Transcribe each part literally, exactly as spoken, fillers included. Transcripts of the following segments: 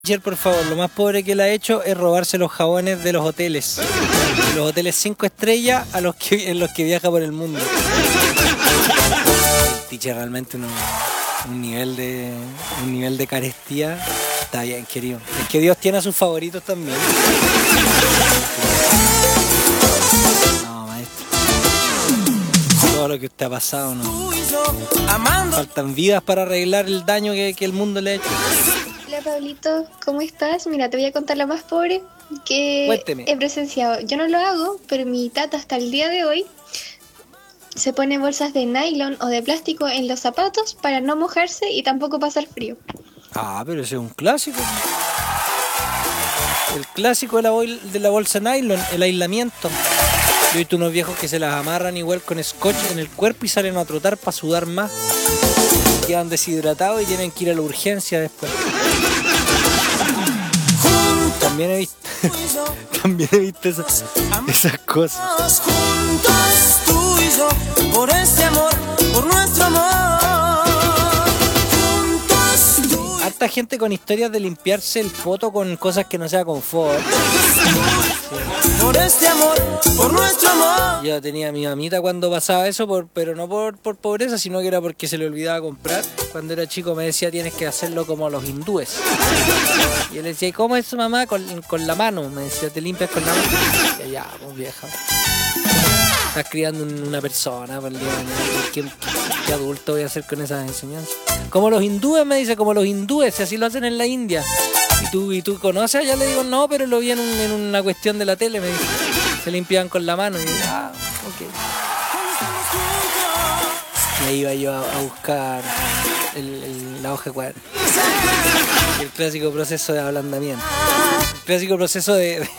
Por favor, lo más pobre que él ha hecho es robarse los jabones de los hoteles, de los hoteles cinco estrellas a los que, en los que viaja por el mundo. El teacher realmente un, un nivel de un nivel de carestía está bien, querido. Es que Dios tiene a sus favoritos también. No, maestro. Todo lo que usted ha pasado, no. Faltan vidas para arreglar el daño que, que el mundo le ha hecho. Hola Pablito, ¿cómo estás? Mira, te voy a contar la más pobre que Cuénteme. He presenciado. Yo no lo hago, pero mi tata hasta el día de hoy se pone bolsas de nylon o de plástico en los zapatos para no mojarse y tampoco pasar frío. Ah, pero ese es un clásico. El clásico de la, bol de la bolsa nylon, el aislamiento. Yo he visto unos viejos que se las amarran igual con scotch en el cuerpo y salen a trotar para sudar más. Quedan deshidratados y tienen que ir a la urgencia después. También he visto, también he visto esas, esas cosas. Juntos tú y yo, por este amor, por nuestro amor. Juntos tú. Harta gente con historias de limpiarse el poto con cosas que no sea confort. Por este amor, por nuestro amor. Yo tenía a mi mamita cuando pasaba eso, por, pero no por, por pobreza, sino que era porque se le olvidaba comprar. Cuando era chico me decía, tienes que hacerlo como los hindúes. Y yo le decía, ¿y cómo es su mamá? Con, con la mano. Me decía, ¿te limpias con la mano? Y yo, ya, pues vieja. Estás criando una persona, por el día de mañana. ¿Qué, qué adulto voy a hacer con esas enseñanzas? Como los hindúes, me dice, como los hindúes, si así lo hacen en la India. ¿Y tú, y tú conoces? Allá le digo, no, pero lo vi en, un, en una cuestión de la tele, me dice. Se limpiaban con la mano. Y yo, ah, ok. Y ahí iba yo a, a buscar el, el, la hoja de cuaderno. El clásico proceso de ablandamiento. El clásico proceso de... de,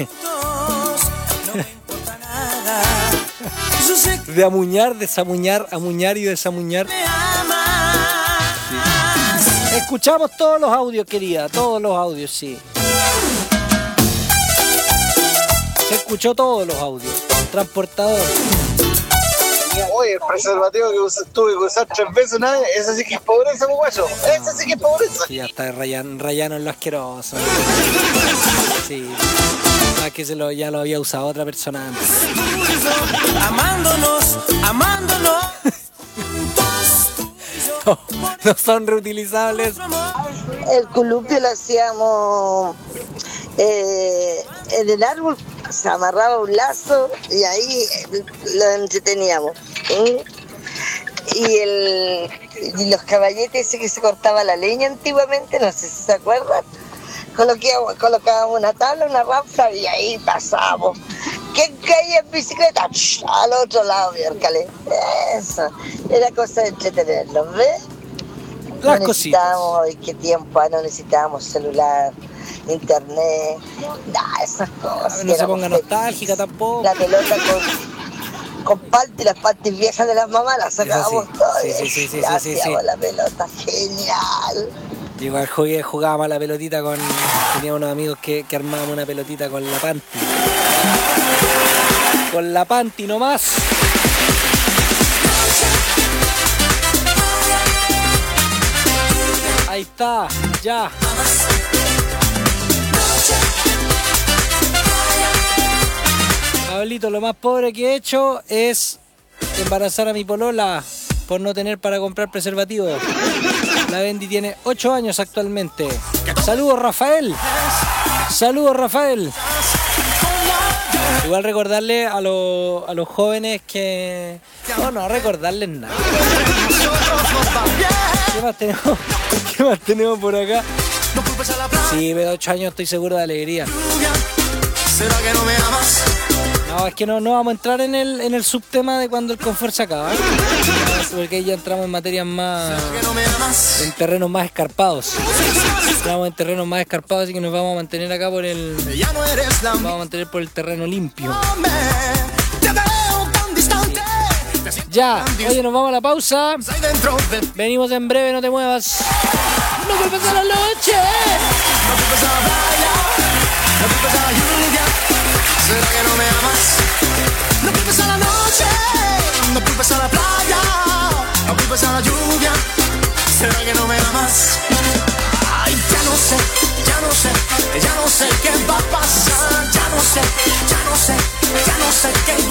de amuñar, desamuñar, amuñar y desamuñar. Sí. Escuchamos todos los audios, querida. Todos los audios, sí. Se escuchó todos los audios. Transportador. Oye, el preservativo que us tuve que usar tres veces una vez, ese sí que es pobreza, muchacho. Ese sí que es pobreza. Sí, ya está rayan, rayano en lo asqueroso. Sí. Ah, que se lo, ya lo había usado otra persona antes. Amándonos, amándonos. No, no son reutilizables. El columpio lo hacíamos eh, en el árbol, se amarraba un lazo y ahí lo entreteníamos. ¿eh? Y, el, y los caballetes ese que se cortaba la leña antiguamente, no sé si se acuerdan, colocábamos, colocábamos una tabla, una rampa y ahí pasábamos. ¿Quién caía en bicicleta? ¡Ch! Al otro lado, miércoles. Eso, era cosa de entretenerlos, ¿ves? Las no necesitábamos, hoy qué tiempo, no necesitábamos celular, internet, nada, esas cosas. No se ponga nostálgica tampoco. La pelota con, con palti, las paltis viejas de las mamás, las sacábamos sí. todas. Sí, sí, sí, sí, y sí, hacíamos sí. la pelota, genial. Igual jugué, jugábamos la pelotita con... Tenía unos amigos que, que armábamos una pelotita con la panty. Con la panty nomás. Ahí está, ya. Pablito, lo más pobre que he hecho es embarazar a mi polola por no tener para comprar preservativo. La Bendy tiene ocho años actualmente. Saludos, Rafael. Saludos, Rafael. Igual recordarle a, lo, a los jóvenes que... No, no, recordarles nada. ¿Qué más tenemos? ¿Qué más tenemos por acá? Sí, de ocho años estoy seguro de alegría. ¿Será que no me amas? No, es que no, no vamos a entrar en el, en el subtema de cuando el confort se acaba, ¿eh? Porque ahí ya entramos en materias más... en terrenos más escarpados. Entramos en terrenos más escarpados, así que nos vamos a mantener acá por el... Nos vamos a mantener por el terreno limpio. Sí. Ya, oye, nos vamos a la pausa. Venimos en breve, no te muevas. No vuelvas a la noche. No culpes a la playa, no culpes a la lluvia. ¿Será que no me amas? No culpes a la noche, no culpes a la playa, no culpes a la lluvia. ¿Será que no me amas? Ay, ya no sé, ya no sé.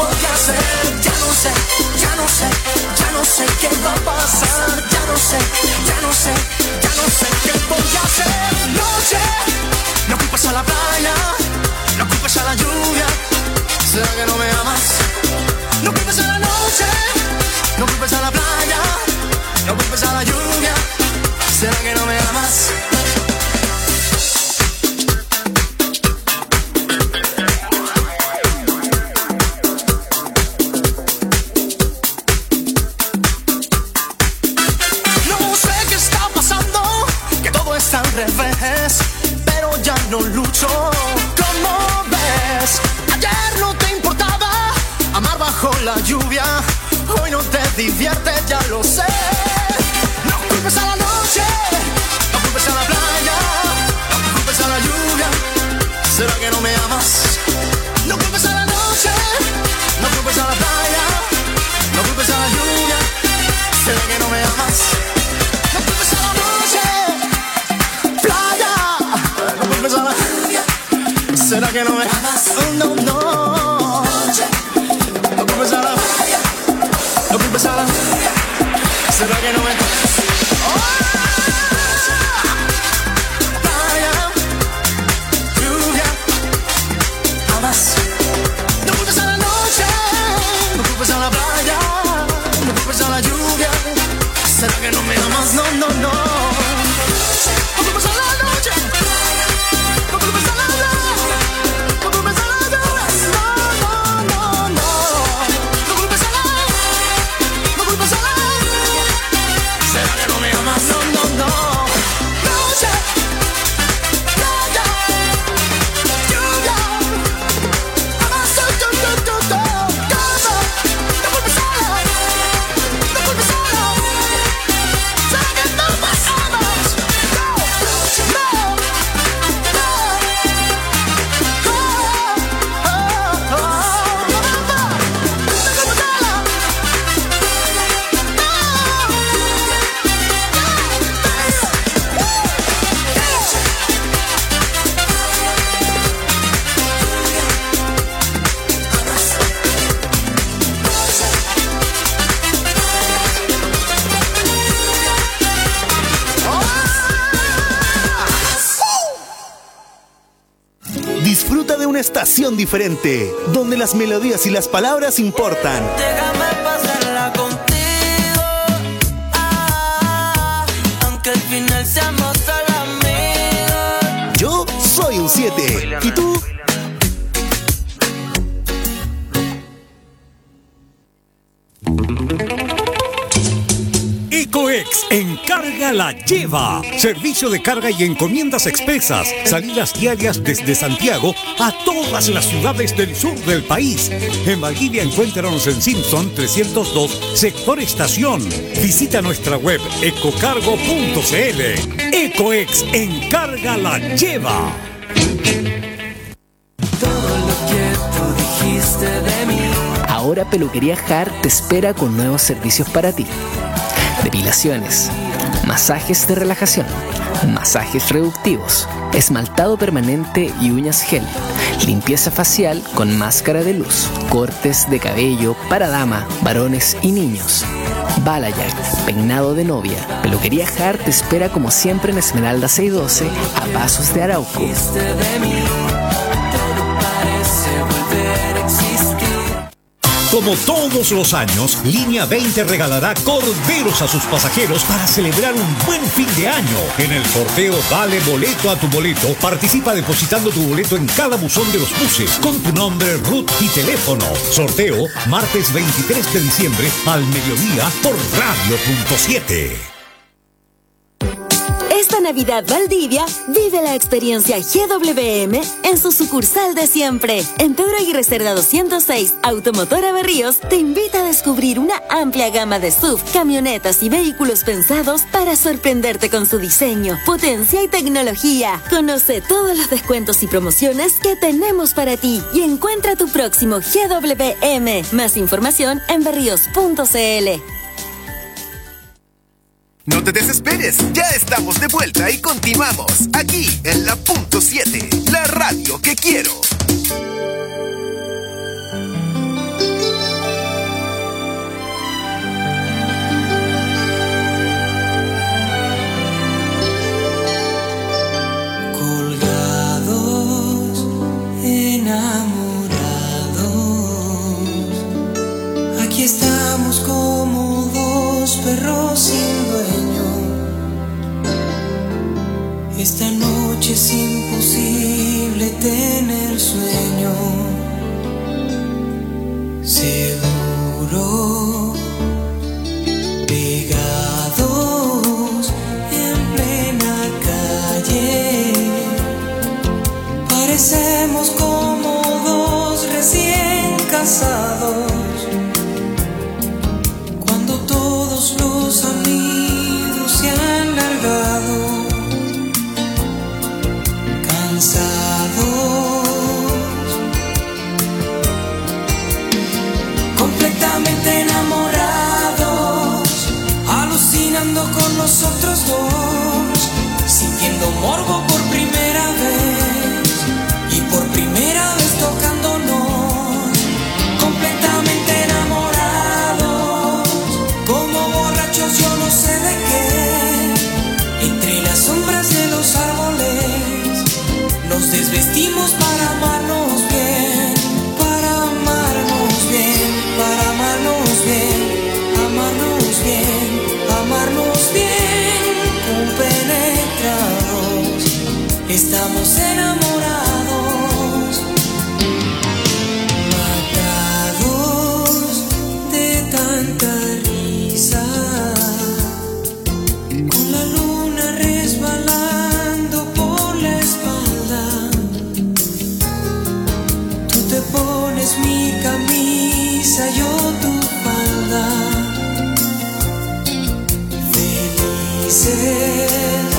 voy a hacer. Ya no sé, ya no sé, ya no sé qué va a pasar. Ya no sé, ya no sé, ya no sé qué voy a hacer. Noche, no culpes a la playa, no culpes a la lluvia. ¿Será que no me amas? No culpes a la noche, no culpes a la playa, no culpes a la lluvia. ¿Será que no me amas? No sé qué está pasando, que todo está al revés, pero ya no lucho. ¿Cómo ves? Ayer no te importaba amar bajo la lluvia, hoy no te diviertes, ya lo sé. No culpes a la noche, no culpes a la playa, no culpes a la lluvia. ¿Será que no me amas? No culpes a la noche, no culpes a la playa, no culpes a la lluvia. ¿Será que no me amas? No culpes a la noche, playa, no culpes a la lluvia. ¿Será que no me amas? Oh, no, no. No culpes a la playa, no culpes a la lluvia. ¿Será que no me amas? No culpes a la noche, no culpes a la playa, no culpes a la lluvia. ¿Será que no me amas? No, no, no. No culpes a la noche, no culpes a la playa, no culpes a la lluvia. No, no, no, no. No culpes a la, no culpes a la. ¿Será que no me amas? No, no, no. Noche, playa, lluvia. Disfruta de una estación diferente, donde las melodías y las palabras importan. Déjame pasarla contigo, ah, aunque al final seamos solo amigos. Yo soy un siete. ¿Y tú? Ecoex Encarga la Lleva. Servicio de carga y encomiendas expresas. Salidas diarias desde Santiago a todas las ciudades del sur del país. En Valdivia encuéntranos en Simpson trescientos dos, sector estación. Visita nuestra web ecocargo punto cl. Ecoex Encarga la Lleva. Todo lo que tú dijiste de mí. Ahora Peluquería Hart te espera con nuevos servicios para ti. Depilaciones, masajes de relajación, masajes reductivos, esmaltado permanente y uñas gel, limpieza facial con máscara de luz, cortes de cabello para dama, varones y niños, Balayage, peinado de novia. Peluquería Hart te espera como siempre en Esmeralda seiscientos doce, a pasos de Arauco. Como todos los años, Línea veinte regalará corderos a sus pasajeros para celebrar un buen fin de año. En el sorteo Dale Boleto a tu Boleto, participa depositando tu boleto en cada buzón de los buses, con tu nombre, ruta y teléfono. Sorteo martes veintitrés de diciembre al mediodía por Radio punto siete. Esta Navidad Valdivia, vive la experiencia G W M en su sucursal de siempre. En Pedro Aguirre Cerda doscientos seis, Automotora Berríos te invita a descubrir una amplia gama de S U V, camionetas y vehículos pensados para sorprenderte con su diseño, potencia y tecnología. Conoce todos los descuentos y promociones que tenemos para ti y encuentra tu próximo G W M. Más información en berríos punto cl. No te desesperes, ya estamos de vuelta y continuamos aquí en la punto siete, la radio que quiero. imposible tener sueño. Seguro, pegados en plena calle, parecemos como dos recién casados, cuando todos los amigos se han largado, cansados, completamente enamorados, alucinando con nosotros dos, sintiendo morbo por primera vez y por primera vez tocándonos, completamente enamorados, como borrachos yo no sé de qué, entre las sombras de los árboles nos desvestimos para amarnos bien, para amarnos bien, para amarnos bien, amarnos bien, amarnos bien, compenetrados, estamos enamorados, matados de tanta risa, con la luna resbalando por la espalda, tú te pones mi camisa, yo tu falda, felices,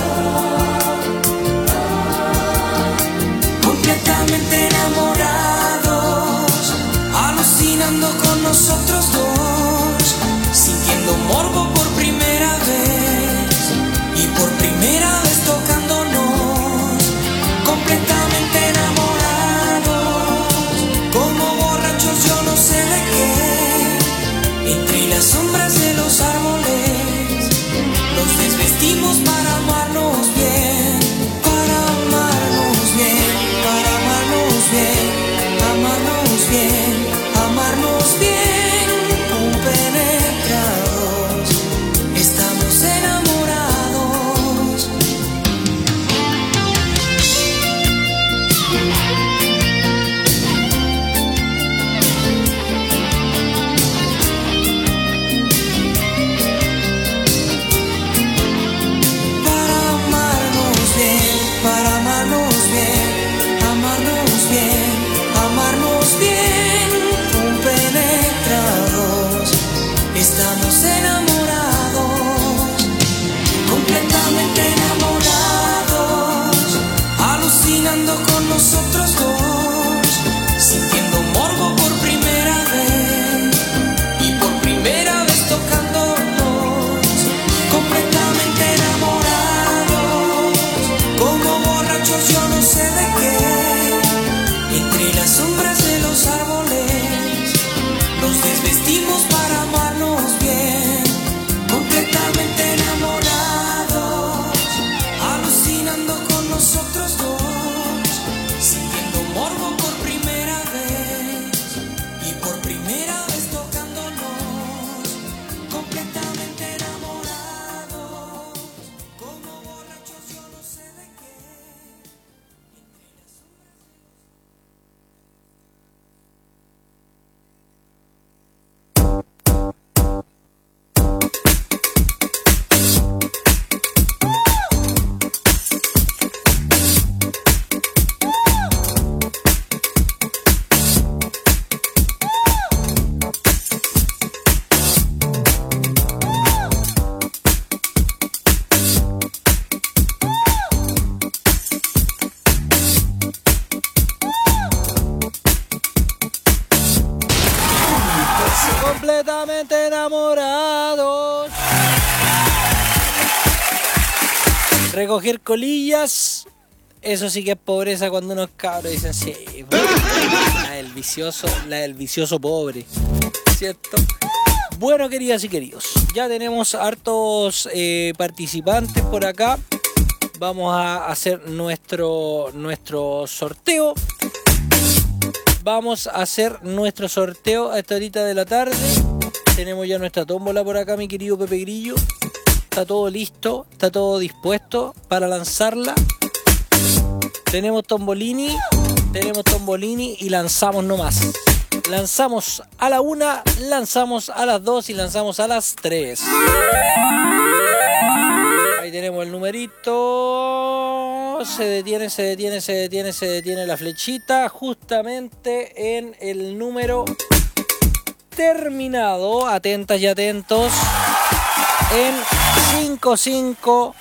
completamente enamorados, alucinando con nosotros dos, sintiendo morbo por primera vez y por primera vez tocándonos, completamente enamorados, como borrachos yo no sé de qué, entre las sombras de los árboles nos desvestimos para amarnos bien, para amarnos bien, para amarnos bien, amarnos bien, amarnos bien, compenetrados, estamos enamorados. Para amarnos bien, para amarnos bien, amarnos bien, amarnos bien, compenetrados, estamos enamorados, completamente enamorados, alucinando con nosotros dos, sintiendo morbo por primera vez y por primera vez tocándonos, completamente enamorados, como borrachos yo no sé de qué, entre las sombras de los árboles nos desvestimos para amarnos bien, completamente enamorados, alucinando con nosotros dos, sintiendo morbo por primera vez y por primera vez tocándonos, completamente enamorados, como borrachos yo no sé de qué, entre las sombras de los... Completamente enamorados. Recoger colillas, eso sí que es pobreza cuando unos cabros dicen sí, la del vicioso, la del vicioso pobre, ¿cierto? Bueno, queridas y queridos, ya tenemos hartos eh, participantes por acá. Vamos a hacer nuestro, nuestro sorteo. Vamos a hacer nuestro sorteo a esta horita de la tarde. Tenemos ya nuestra tómbola por acá, mi querido Pepe Grillo. Está todo listo, está todo dispuesto para lanzarla. Tenemos Tombolini, tenemos Tombolini y lanzamos nomás. Lanzamos a la una, lanzamos a las dos y lanzamos a las tres. Ahí tenemos el numerito. Se detiene, se detiene, se detiene, se detiene la flechita justamente en el número terminado. Atentas y atentos. En cinco cinco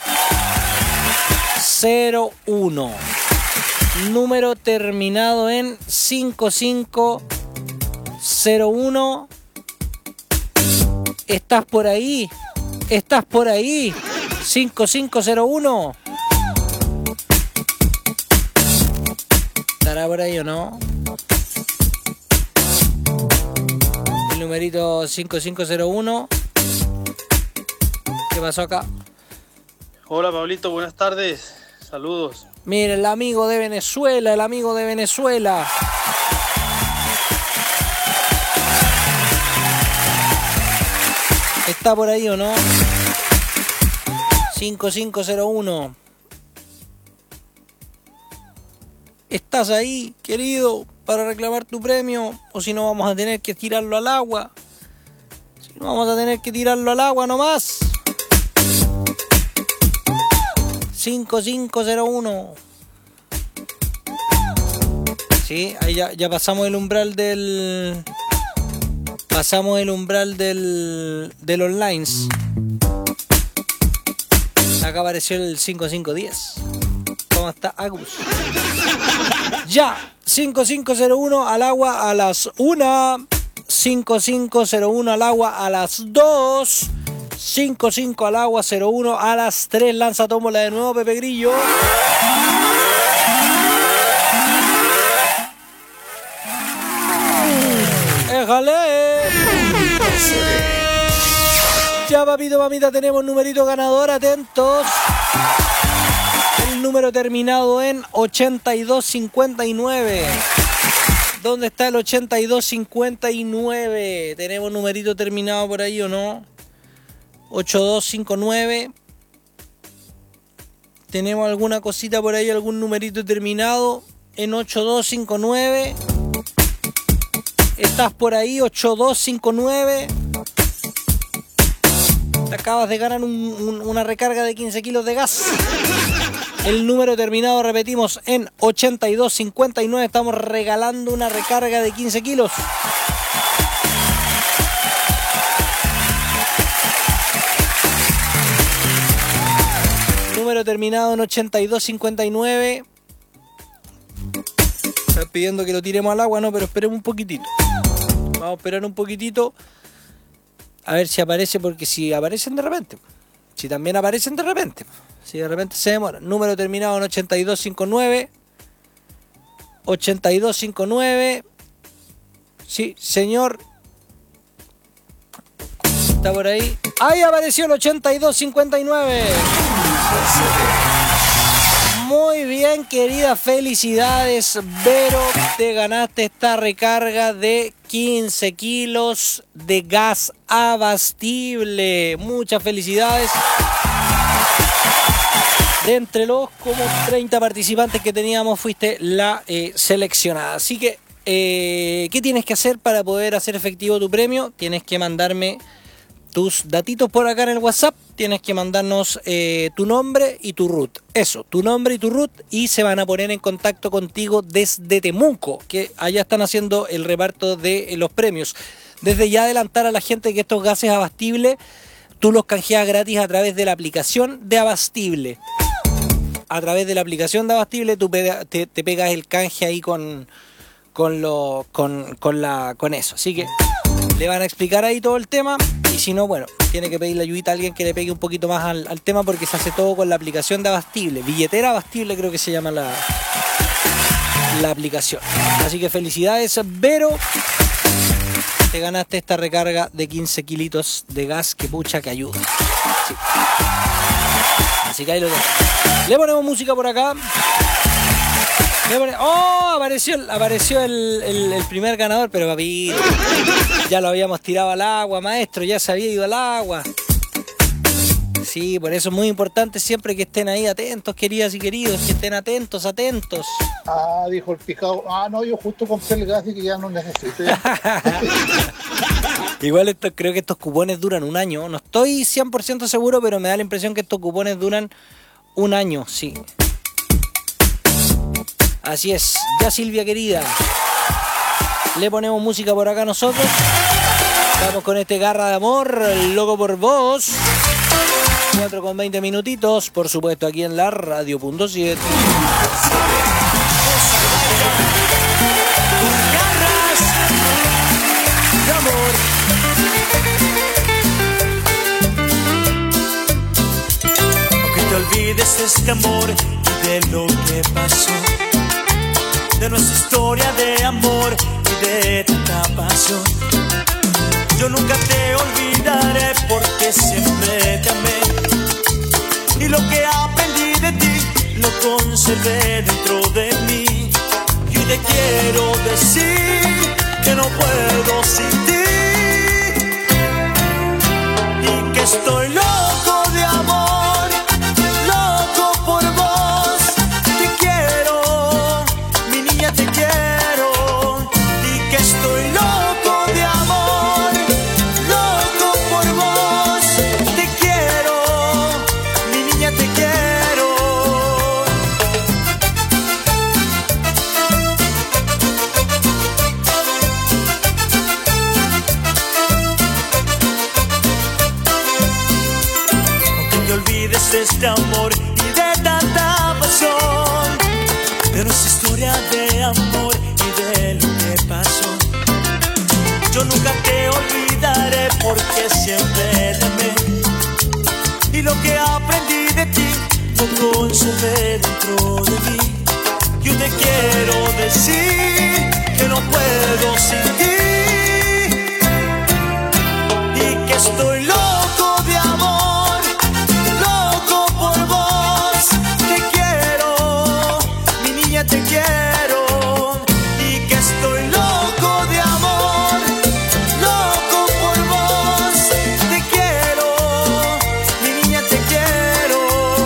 cero uno. Número terminado en cinco cinco cero uno. ¿Estás por ahí? ¿Estás por ahí? cinco cinco cero uno. ¿Estará por ahí o no? El numerito cinco cinco cero uno. ¿Qué pasó acá? Hola Pablito, buenas tardes. Saludos. Mira, el amigo de Venezuela, el amigo de Venezuela. ¿Está por ahí o no? cinco cinco cero uno. ¿Estás ahí, querido, para reclamar tu premio? O si no, vamos a tener que tirarlo al agua. Si no, vamos a tener que tirarlo al agua nomás. cinco cinco cero uno. Sí, ahí ya, ya pasamos el umbral del... Pasamos el umbral del, del online. Acá apareció el cinco cinco diez. ¿Cómo está Agus? Ya, cinco cinco cero uno al agua a las una. cinco cinco cero uno al agua a las dos. cinco cinco al agua cero uno a las tres. Lanza tómbola de nuevo, Pepe Grillo. ¡Éjale! Ya, papito, mamita, tenemos numerito ganador, atentos. El número terminado en ochenta y dos cincuenta y nueve. ¿Dónde está el ochenta y dos cincuenta y nueve? ¿Tenemos numerito terminado por ahí o no? ocho dos cinco nueve. ¿Tenemos alguna cosita por ahí, algún numerito terminado en ocho dos cinco nueve? ¿Estás por ahí? ocho dos cinco nueve. Te acabas de ganar un, un, una recarga de quince kilos de gas. El número terminado, repetimos, en ochenta y dos cincuenta y nueve. Estamos regalando una recarga de quince kilos. Número terminado en ochenta y dos cincuenta y nueve. Están pidiendo que lo tiremos al agua, no, pero esperemos un poquitito. Vamos a esperar un poquitito. A ver si aparece, porque si aparecen de repente. Si también aparecen de repente. Si de repente se demora. Número terminado en ochenta y dos cincuenta y nueve. ochenta y dos cincuenta y nueve. Sí, señor. Está por ahí. Ahí apareció el ochenta y dos cincuenta y nueve. Muy bien, querida, felicidades, Vero, te ganaste esta recarga de quince kilos de gas abastible. Muchas felicidades. De entre los como treinta participantes que teníamos, fuiste la eh, seleccionada. Así que, eh, ¿qué tienes que hacer para poder hacer efectivo tu premio? Tienes que mandarme tus datitos por acá en el WhatsApp. Tienes que mandarnos eh, tu nombre y tu root. Eso, tu nombre y tu root, y se van a poner en contacto contigo desde Temuco, que allá están haciendo el reparto de eh, los premios. Desde ya adelantar a la gente que estos gases abastibles tú los canjeas gratis a través de la aplicación de Abastible. A través de la aplicación de Abastible tú pega, te, te pegas el canje ahí con, con, lo, con, con, la, con eso. Así que le van a explicar ahí todo el tema. Y si no, bueno, tiene que pedirle ayudita a alguien que le pegue un poquito más al, al tema, porque se hace todo con la aplicación de Abastible. Billetera Abastible creo que se llama la, la aplicación. Así que felicidades, Vero. Te ganaste esta recarga de quince kilitos de gas, que pucha que ayuda. Sí. Así que ahí lo tengo. Le ponemos música por acá. Le pone... ¡Oh! Apareció, apareció el, el, el primer ganador, pero papi, ya lo habíamos tirado al agua, maestro, ya se había ido al agua. sí, por eso es muy importante siempre que estén ahí atentos, queridas y queridos, que estén atentos, atentos. Ah, dijo el picado. Ah, no, yo justo compré el gas y que ya no necesito. Igual esto, creo que estos cupones duran un año. No estoy cien por ciento seguro, pero me da la impresión que estos cupones duran un año, sí. Así es. Ya, Silvia querida, le ponemos música por acá nosotros. Vamos con este Garra de Amor, Loco por Vos. cuatro con veinte minutitos, por supuesto, aquí en la Radio Punto siete. De amor. Aunque te olvides de este amor y de lo que pasó, de nuestra historia de amor y de tanta pasión, yo nunca te olvidaré porque siempre te amé. Y lo que aprendí de ti lo conservé dentro de mí. Y hoy te quiero decir que no puedo sin ti. Y que estoy loco de amor, loco por vos. Te quiero, mi niña, te quiero. Y que estoy loco de amor, loco por vos. Te quiero, mi niña, te quiero. Aunque te olvides de este amor y de tanta pasión, de nuestra historia de amor y de lo que pasó, yo nunca te olvidaré porque siempre te amé. Y lo que aprendí de ti lo conservé dentro de mí. Yo te quiero decir que no puedo sin ti. Y que estoy loco de amor, loco por vos. Te quiero, mi niña, te quiero. Y que estoy loco de amor, loco por vos. Te quiero, mi niña, te quiero.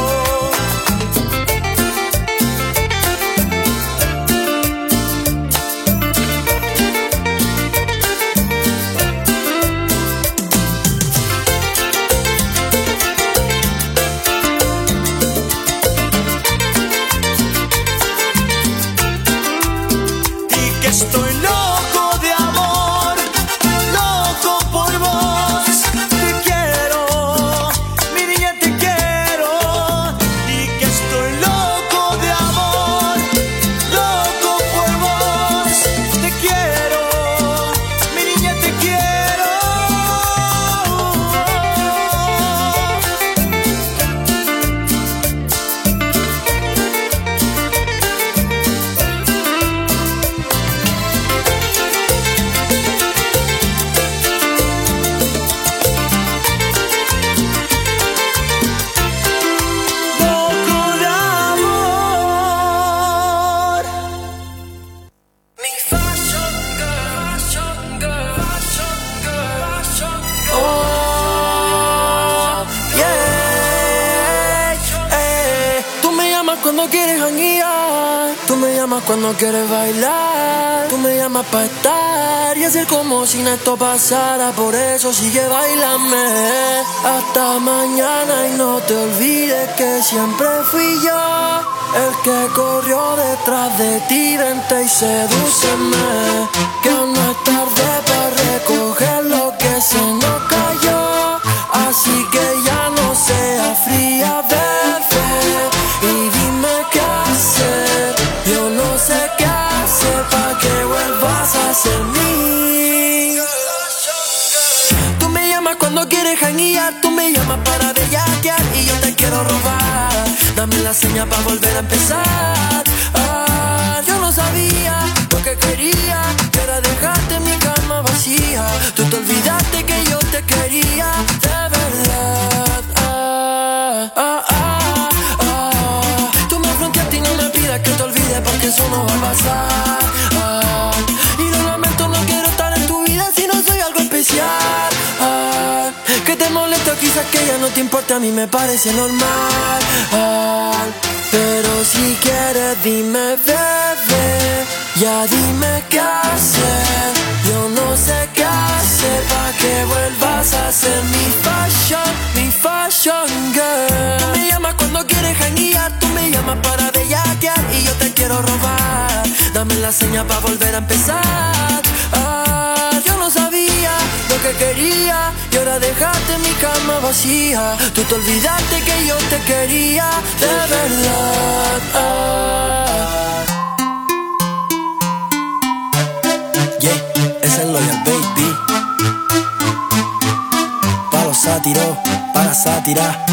Y que estoy loco de amor, loco por vos. Te quiero, mi niña, te quiero. Y que estoy loco de amor, loco por vos. Te quiero, mi niña, te quiero. Loco de amor. Oh, yeah, eh. Tú me llamas cuando quieres janguear, tú me llamas cuando quieres bailar, tú me llamas para estar y hacer como si esto pasara. Por eso sigue bailame hasta mañana y no te olvides que siempre fui yo el que corrió detrás de ti. Vente y sedúceme, que aún no es tarde para recoger lo que se nos cayó. Así que ya no seas fría de fe y dime qué hacer. Yo no sé qué hacer para que vuelvas a ser mí. Tú me llamas cuando quieres janguear, tú me llamas para bellaquear y yo te quiero robar. Dame la señal para volver a empezar. Ah, yo no sabía lo que quería, que era dejarte en mi cama vacía. Tú te olvidaste que yo te quería de verdad. Ah, ah, ah, ah. Tú me afrontaste y no me pidas que te olvides porque eso no va a pasar. Ah, y lo lamento, no quiero estar en tu vida si no soy algo especial. Ah, que te molesta, quizás que ya no te importa, a mí me parece normal. Ah, pero si quieres dime, bebé, ya dime qué hacer. Yo no sé qué hacer pa' que vuelvas a ser mi fashion, mi fashion girl. Tú me llamas cuando quieres janguear, tú me llamas para bellaquear y yo te quiero robar. Dame la señal pa' volver a empezar. Ah, yo no sabía lo que quería y ahora dejaste mi cama vacía. Tú te olvidaste que yo te quería de verdad. Ah. Yeah, ese es Loyal Baby. Para los sátiros, para sátira.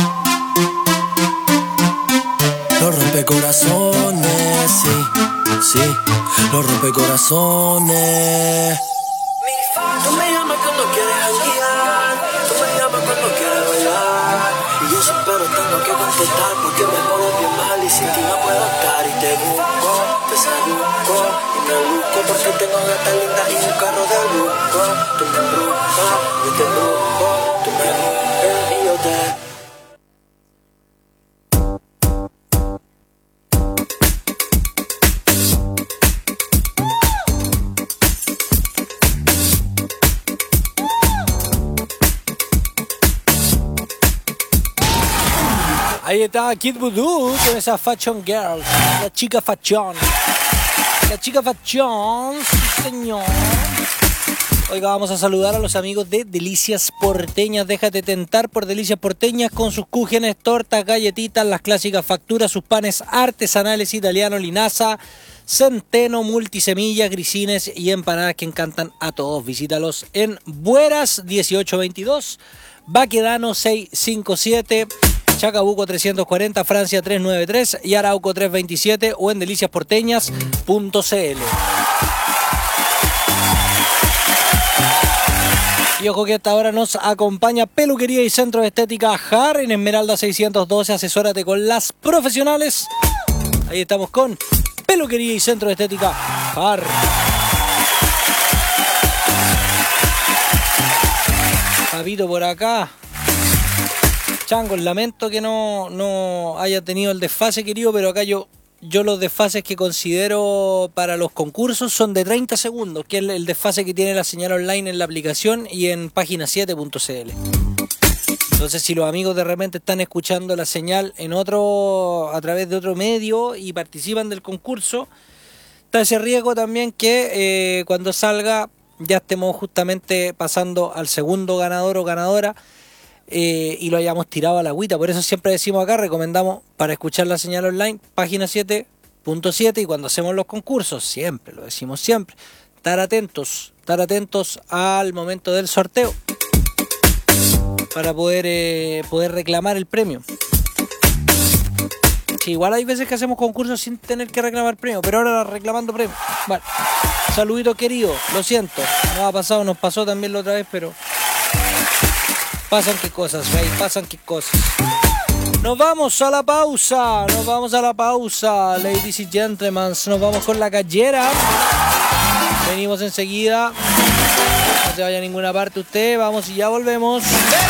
Los rompecorazones, sí, sí, los rompecorazones. Tú me llamas cuando quieres janguear, tú me llamas cuando quieres bailar. Y yo siempre tengo que contestar porque me pones bien mal y sin ti no puedo estar. Y te busco, te seduzco y me busco porque tengo gatas lindas y un carro de lujo. Tú me embrujas, yo te embrujo, tú me embrujas y yo te... Ahí está Kid Voodoo con esa Fashion Girl, la chica Fashion. La chica Fashion, sí señor. Oiga, vamos a saludar a los amigos de Delicias Porteñas. Déjate tentar por Delicias Porteñas con sus cúgenes, tortas, galletitas, las clásicas facturas, sus panes artesanales italianos, linaza, centeno, multisemillas, grisines y empanadas que encantan a todos. Visítalos en Bueras dieciocho veintidós, Baquedano seiscientos cincuenta y siete, Chacabuco trescientos cuarenta, Francia trescientos noventa y tres y Arauco trescientos veintisiete o en delicias porteñas punto c l. Y ojo que a esta hora nos acompaña Peluquería y Centro de Estética Har en Esmeralda seiscientos doce. Asesórate con las profesionales. Ahí estamos con Peluquería y Centro de Estética Har. Papito por acá. Chango, lamento que no, no haya tenido el desfase, querido, pero acá yo, yo los desfases que considero para los concursos son de treinta segundos, que es el desfase que tiene la señal online en la aplicación y en página siete punto c l. Entonces, si los amigos de repente están escuchando la señal en otro, a través de otro medio y participan del concurso, está ese riesgo también que eh, cuando salga ya estemos justamente pasando al segundo ganador o ganadora. Eh, y lo hayamos tirado a la agüita. Por eso siempre decimos acá, recomendamos para escuchar la señal online, página siete punto siete, y cuando hacemos los concursos, siempre, lo decimos siempre, estar atentos, estar atentos al momento del sorteo para poder, eh, poder reclamar el premio. Sí, igual hay veces que hacemos concursos sin tener que reclamar premio, pero ahora reclamando premio. Bueno, saludito querido, lo siento, nos ha pasado, nos pasó también la otra vez, pero... Pasan qué cosas, Rey, pasan qué cosas. Nos vamos a la pausa, nos vamos a la pausa, ladies y gentlemen. Nos vamos con la gallera. Venimos enseguida. No se vaya a ninguna parte usted, vamos y ya volvemos.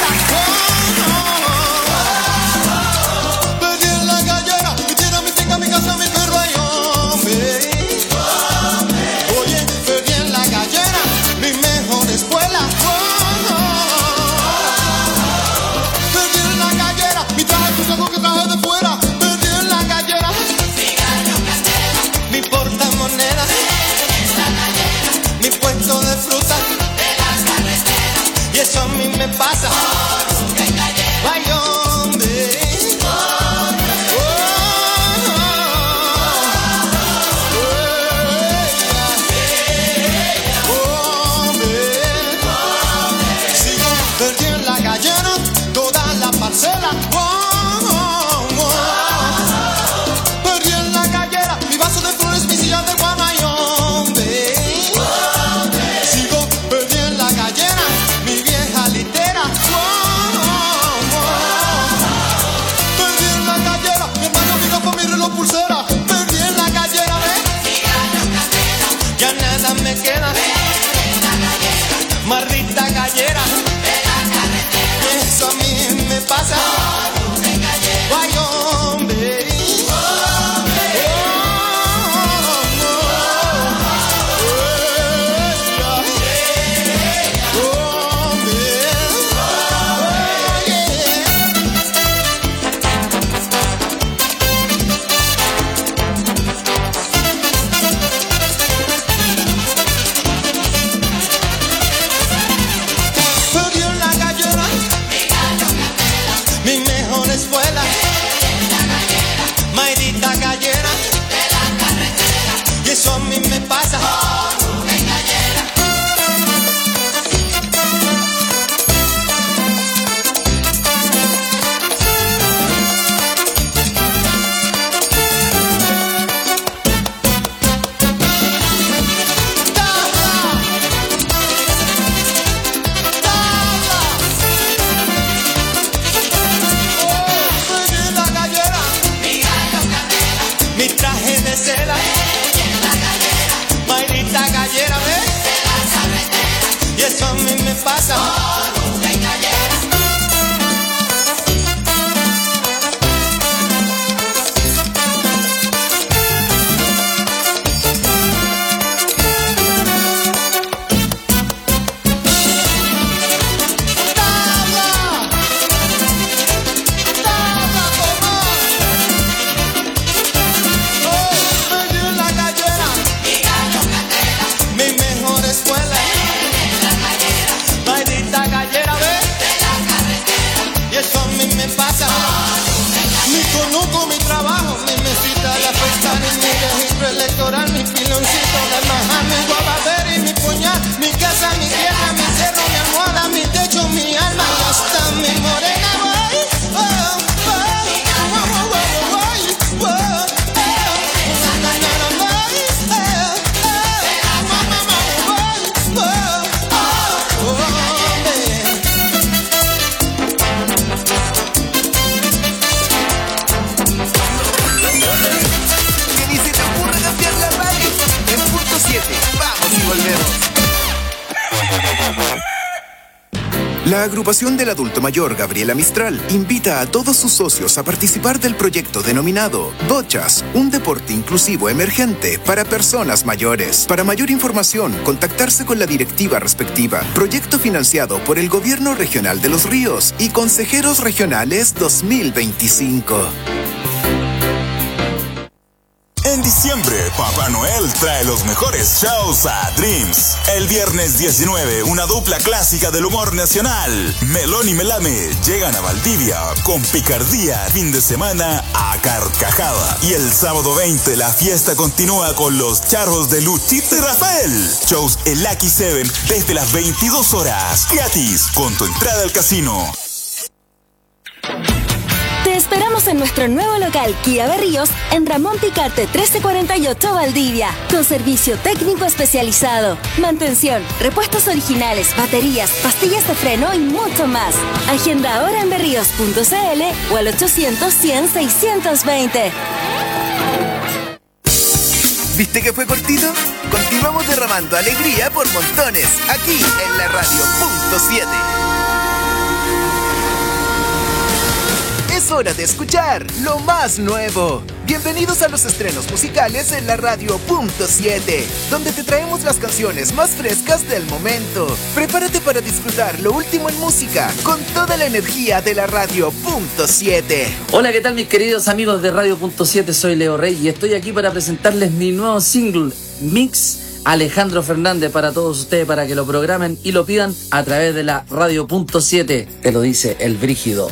Perdí la gallera, y tira mi tica, mi casa, mi perro y hombre. Oye, perdí en la gallera, mi mejor escuela. Que traje de fuera, perdí en la gallera. Mi portamoneda, mi puesto de fruta, y eso a mí me pasa. Ay, hombre. Sigo perdí en la gallera, toda la parcela. pasa. Guay, hombre. Eso a mí me pasa. Con Rubén Gallera. Oh, soy la gallera. Mi gallo candela. Mi traje de seda. Mayrita gallera, ¿ves? De la carretera. Y eso a mí me pasa. Con Rubén Gallera. Electoral, mi piloncito de majar, mi guabadera y mi puñal, mi casa, mi tierra, mi cerro, mi almohada, mi techo, mi alma y hasta mi morena. Voy, oh, oh, oh, oh, oh, oh, vamos y volvemos. La agrupación del adulto mayor Gabriela Mistral invita a todos sus socios a participar del proyecto denominado Bochas, un deporte inclusivo emergente para personas mayores. Para mayor información, contactarse con la directiva respectiva. Proyecto financiado por el Gobierno Regional de Los Ríos y Consejeros Regionales dos mil veinticinco. En diciembre, Papá Noel trae los mejores shows a Dreams. El viernes diecinueve, una dupla clásica del humor nacional. Melón y Melame llegan a Valdivia con picardía, fin de semana a carcajada. Y el sábado veinte, la fiesta continúa con los charros de Luchito y Rafael. Shows en Lucky Seven desde las veintidós horas. Gratis, con tu entrada al casino. Te esperamos en nuestro nuevo local Kia Berríos en Ramón Picarte trece cuarenta y ocho Valdivia, con servicio técnico especializado, mantención, repuestos originales, baterías, pastillas de freno y mucho más. Agenda ahora en berríos punto cl o al ochocientos, cien, seiscientos veinte. ¿Viste que fue cortito? Continuamos derramando alegría por montones, aquí en la Radio Punto siete. Es hora de escuchar lo más nuevo. Bienvenidos a los estrenos musicales en la Radio Punto siete, donde te traemos las canciones más frescas del momento. Prepárate para disfrutar lo último en música con toda la energía de la Radio Punto siete. Hola, ¿qué tal mis queridos amigos de Radio Punto siete? Soy Leo Rey y estoy aquí para presentarles mi nuevo single, Mix Alejandro Fernández, para todos ustedes, para que lo programen y lo pidan a través de la Radio Punto siete. Te lo dice el Brígido.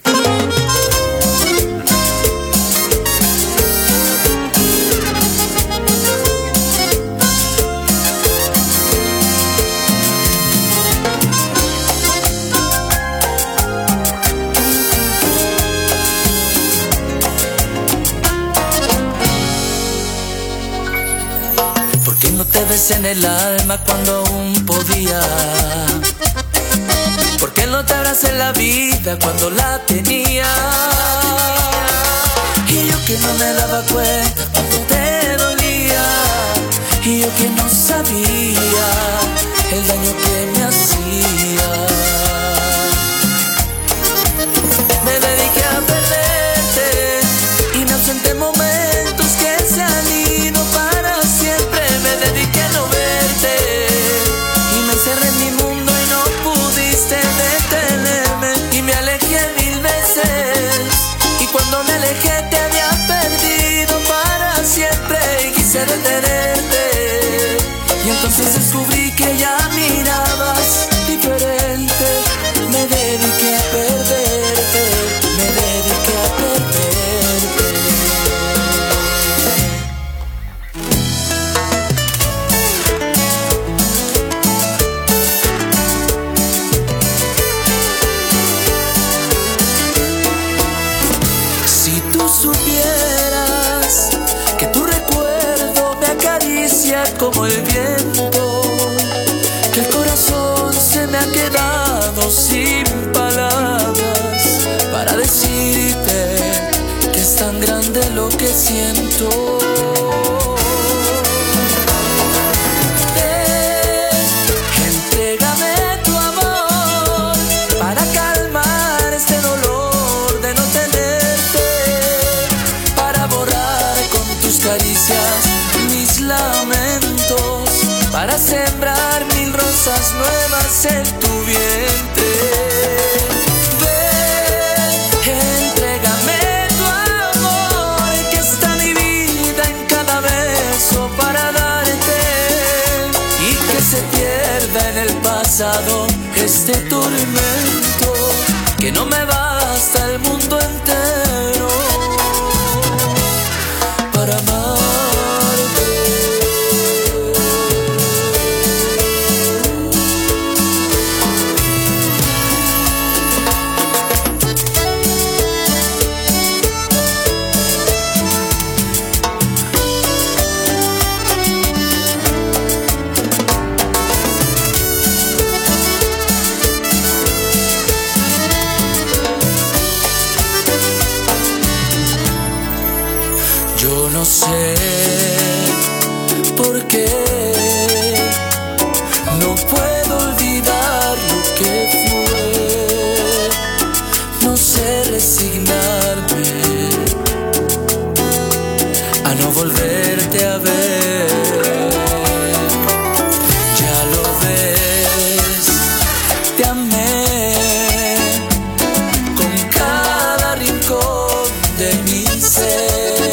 En el alma cuando aún podía. ¿Por qué no te abracé en la vida cuando la tenía? Y yo que no me daba cuenta cuando te dolía. Y yo que no sabía el daño que me hacía. Y entonces descubrí que ya mirabas diferente. Me dediqué a perderte, me dediqué a perderte. Si tú supieras que tu recuerdo me acaricia como el viento, que el corazón se me ha quedado sin palabras para decirte que es tan grande lo que siento. Ven, entrégame tu amor para calmar este dolor de no tenerte, para borrar con tus caricias mis lamentos, para sembrar mil rosas nuevas en tu vientre. Ven, entrégame tu amor, que está mi vida en cada beso para darte, y que se pierda en el pasado este tormento, que no me basta el mundo entero para amarte. Yo no sé por qué no puedo olvidar lo que fue, no sé resignarme a no volverte a ver. Ya lo ves, te amé con cada rincón de mi ser.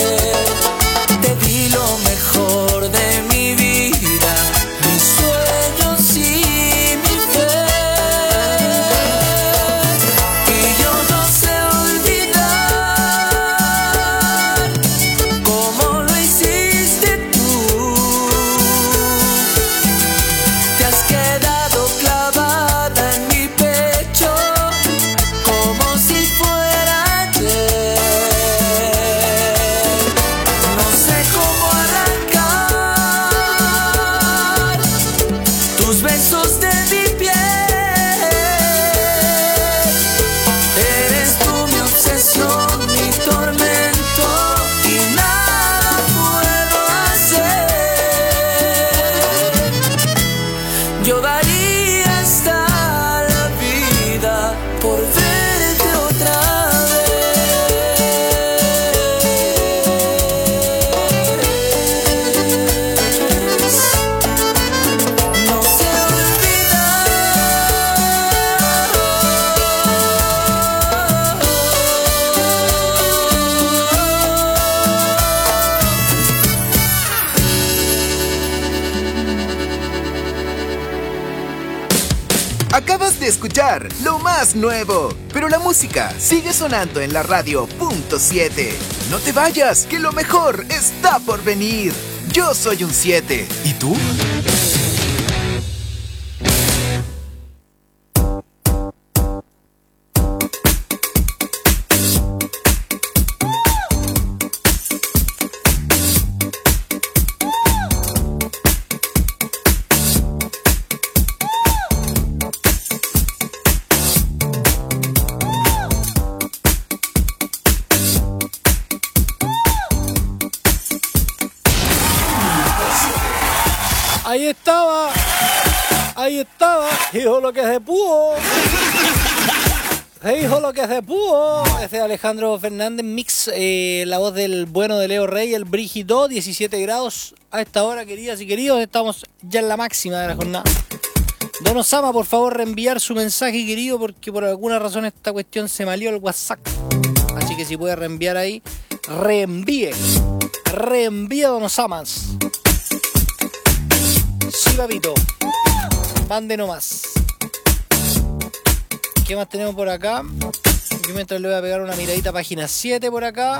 Acabas de escuchar lo más nuevo, pero la música sigue sonando en la radio punto siete. No te vayas, que lo mejor está por venir. Yo soy un siete. ¿Y tú? Ahí estaba, ahí estaba, dijo lo que se pudo, se dijo lo que se pudo. Ese es Alejandro Fernández, mix, eh, la voz del bueno de Leo Rey, el Brígido, diecisiete grados a esta hora, queridas y queridos, estamos ya en la máxima de la jornada. Don Osama, por favor, reenviar su mensaje, querido, porque por alguna razón esta cuestión se malió el WhatsApp. Así que si puede reenviar ahí, reenvíe, reenvíe, Don Osamas. Sí, papito. Mande nomás. ¿Qué más tenemos por acá? Yo mientras le voy a pegar una miradita a página siete por acá.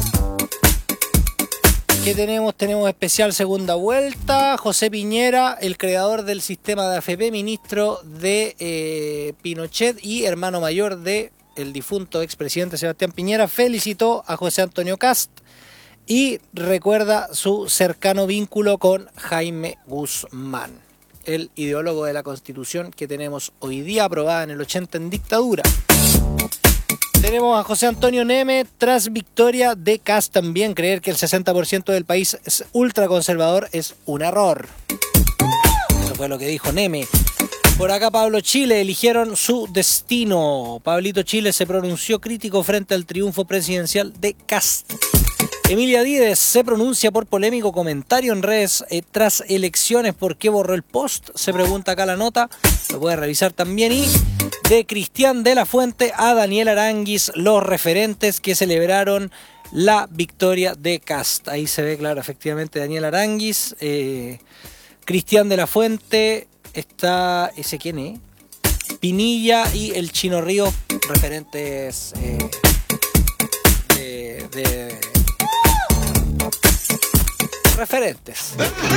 ¿Qué tenemos? Tenemos especial segunda vuelta. José Piñera, el creador del sistema de A F P, ministro de eh, Pinochet y hermano mayor de el difunto expresidente Sebastián Piñera, felicitó a José Antonio Kast y recuerda su cercano vínculo con Jaime Guzmán, el ideólogo de la Constitución que tenemos hoy día, aprobada en el ochenta en dictadura. Tenemos a José Antonio Neme, tras victoria de Kast también, creer que el sesenta por ciento del país es ultraconservador es un error. Eso fue lo que dijo Neme. Por acá Pablo Chile, eligieron su destino. Pablito Chile se pronunció crítico frente al triunfo presidencial de Kast. Emilia Díez se pronuncia por polémico comentario en redes eh, tras elecciones. ¿Por qué borró el post? Se pregunta acá la nota. Lo puede revisar también. Y de Cristian de la Fuente a Daniel Aranguis, los referentes que celebraron la victoria de Kast. Ahí se ve claro, efectivamente, Daniel Aranguis. Eh, Cristian de la Fuente. Está, ¿ese quién es? Pinilla y el Chino Río, referentes eh, de, de referentes.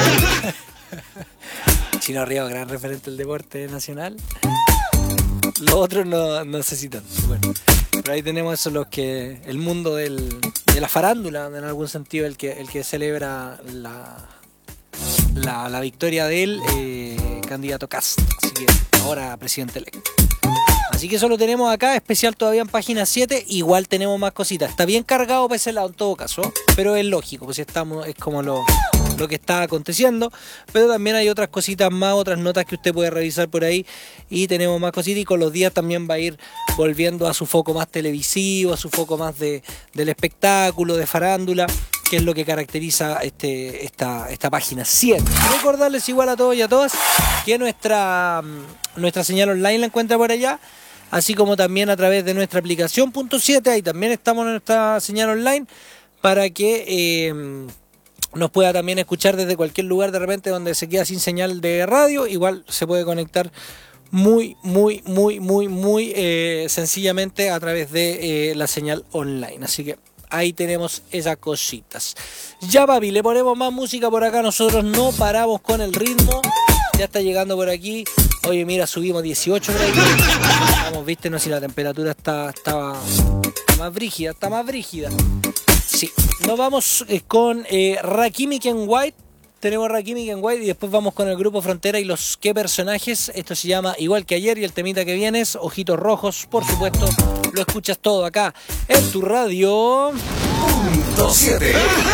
Chino Río, gran referente del deporte nacional. Los otros no, no sé si tanto. Bueno, pero ahí tenemos eso, los que el mundo del, de la farándula, en algún sentido, el que el que celebra la la, la victoria de él, eh, candidato Kast, así que ahora presidente electo. Así que eso lo tenemos acá, especial todavía en página siete. Igual tenemos más cositas. Está bien cargado para ese lado en todo caso, pero es lógico, pues estamos, es como lo, lo que está aconteciendo. Pero también hay otras cositas más, otras notas que usted puede revisar por ahí. Y tenemos más cositas, y con los días también va a ir volviendo a su foco más televisivo, a su foco más de, del espectáculo, de farándula, que es lo que caracteriza este, esta, esta página siete. Recordarles igual a todos y a todas que nuestra, nuestra señal online la encuentra por allá, así como también a través de nuestra aplicación punto siete, ahí también estamos en nuestra señal online, para que eh, nos pueda también escuchar desde cualquier lugar de repente donde se queda sin señal de radio. Igual se puede conectar muy, muy, muy, muy, muy eh, sencillamente a través de eh, la señal online. Así que ahí tenemos esas cositas. Ya, papi, le ponemos más música por acá. Nosotros no paramos con el ritmo. Ya está llegando por aquí. Oye, mira, subimos dieciocho grados. Vamos, viste, no, si la temperatura está, está, está más brígida, está más brígida. Sí, nos vamos eh, con eh, Rakimi Ken White. Tenemos Rakimi Ken White y después vamos con el grupo Frontera y los qué personajes. Esto se llama Igual que Ayer y el temita que viene es Ojitos Rojos, por supuesto. Lo escuchas todo acá en tu radio. Punto siete.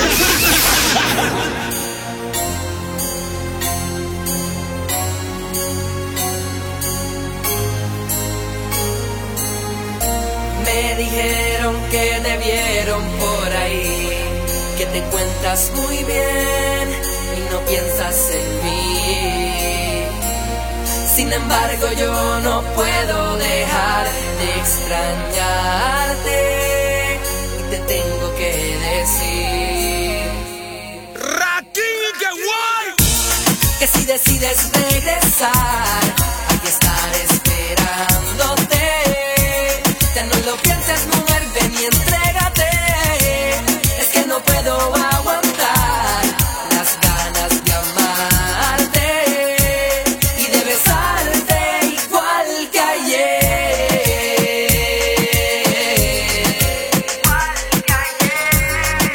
Me dijeron que te vieron por ahí, que te encuentras muy bien y no piensas en mí. Sin embargo, yo no puedo dejar de extrañarte y te tengo que decir, Rakimi Ken White, que si decides regresar, aquí estaré esperándote. Ya no lo pienses, mujer, ven y entrégate. Es que no puedo aguantar las ganas de amarte y de besarte igual que ayer. Igual que ayer.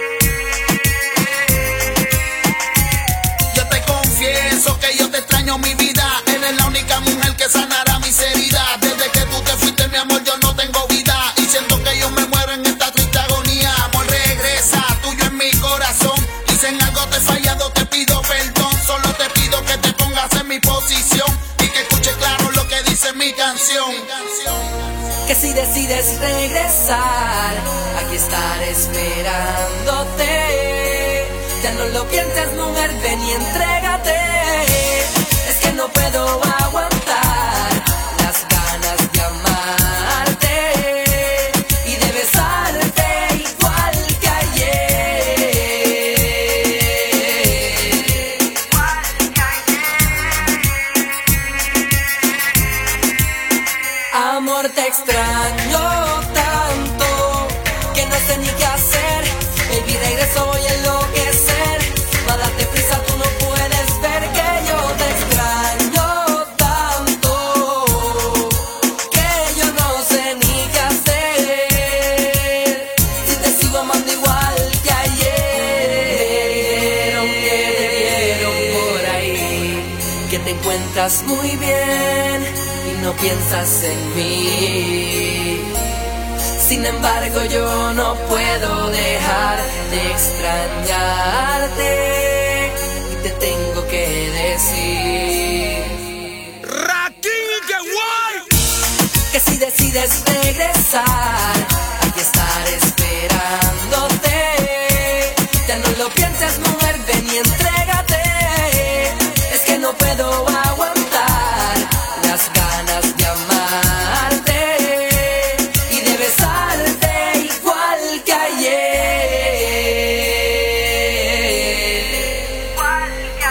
Yo te confieso que yo te extraño, mi vida. Eres la única mujer que sanará mis heridas. Desde que tú te fuiste, mi amor, yo no tengo vida y siento que yo me muero en esta triste agonía. Amor, regresa, tuyo en mi corazón. Y si en algo te he fallado, te pido perdón. Solo te pido que te pongas en mi posición y que escuches claro lo que dice mi canción. Que si decides regresar, aquí estaré esperándote. Ya no lo pienses, mujer, ven y entrégate. Es que no puedo aguantar las ganas de amarte y de besarte igual que ayer. Igual que ayer. te extraño tanto que no sé ni qué hacer. Baby, regreso, voy a enloquecer. Va a darte prisa, tú no puedes ver que yo te extraño tanto que yo no sé ni qué hacer. Si te sigo amando igual que ayer. Aunque te vieron por ahí que te encuentras muy bien y no piensas en mí. Sin embargo, yo no puedo dejar de extrañarte y te tengo que decir que si decides regresar, aquí estaré esperándote. Ya no lo pienses, mujer, ven y entrégate. Es que no puedo aguantar las ganas de amarte y de besarte igual que ayer. Igual que